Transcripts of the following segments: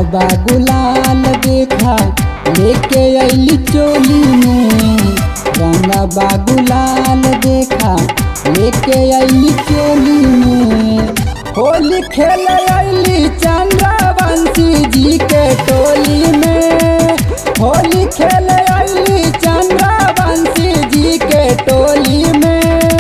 बा गुलाल देखा लेके अली चोली में, रंग बा गुलाल देखा लेके अली चोली में। होली खेल अली चंद्रवंशी जी के टोली में, होली खेल अली चंद्रवंशी जी के टोली में।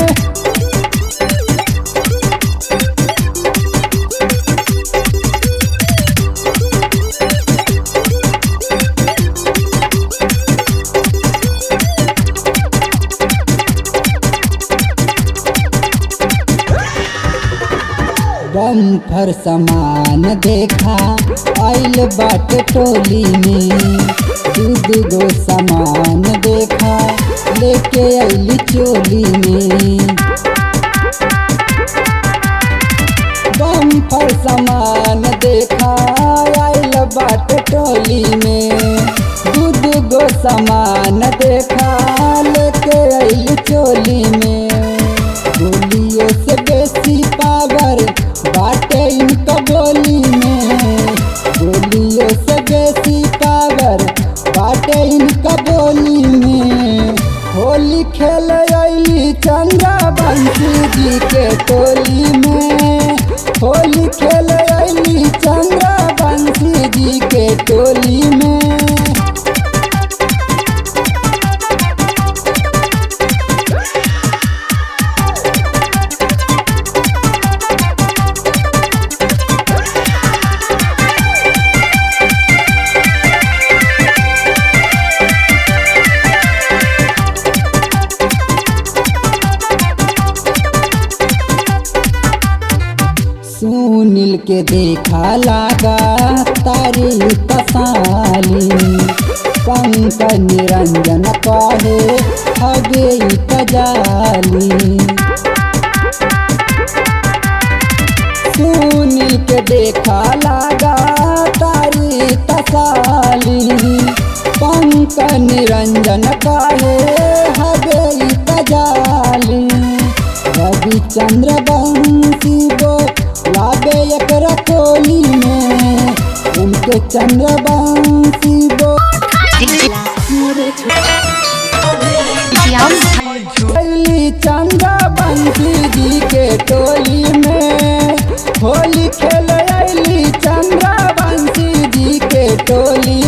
बम्फर सामान देखा आइल बाट टोली में, दूध गो सामान देखा लेके आइली चोली में। बम्फर सामान देखा आइल बाट टोली में, दूध गो सामान देखा लेके आइली चोली में। गोलियों से बेसी पावर बाटे इनका बोली में, गोलियों से बेसी पावर बाटे इनका बोली में। होली खेल अली चंद्रवंशी जी के टोली में, होली खेल अली चंद्रवंशी जी के टोली में। सुनील के देखा लागा तारी तसाली, पंकज निरंजन कहे हगे तजाली। सुनील के देखा लागा तारी तसाली, पंकज निरंजन कहे हगे तजाली। रवि चंद्रवंशी वो लागे एकरा टोली में, उनके चंद्रवंशी वो अली चंद्रवंशी जी के टोली में। होली खेल अली चंद्रवंशी जी के टोली